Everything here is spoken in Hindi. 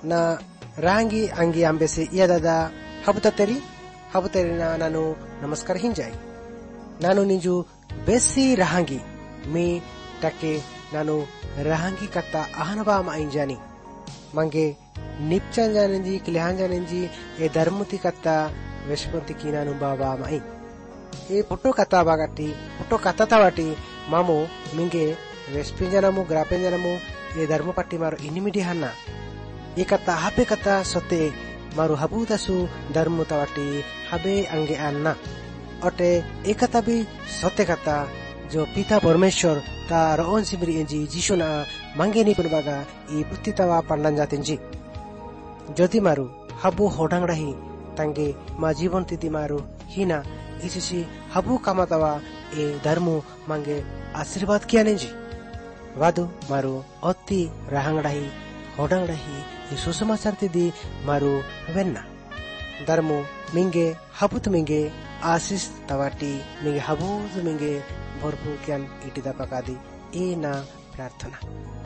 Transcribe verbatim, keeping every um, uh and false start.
na rangi angi ambese iya dada habutateri habutateri na nanu namaskar hinjai. Nanu ninju besi rahangi mi take nanu rahangi kata ahanaba ma injani mange nipchan janenji klihan janenji e dharmuti kata veshpunti kinanu baba mai e photo kata bagati photo kata tawati mamu minge veshpinjanamu grapinjanamu e dharmupatti maru inimidi hanna e kata habe kata sote maru habutasu dharmu tawati habe ange anna ote e kata bi sote kata jo pita परमेश्वर ta roon sibri enji jishuna mangeni punbaga e puttitawa pandan jatenji jodi maru habu hodang rahi tange ma जीवन titi maru hina isisi habu kamatawa e dharmu mange आशीर्वाद किया नेंजी वादु मारू अति rahang rahi hodang rahi e सुसमाचार तिदी मारू वेन्ना धर्मो मिंगे habut मिंगे आशीष तवाटी मिंगे habut मिंगे भरपूर ज्ञान इटिदा पकादी ए ना प्रार्थना।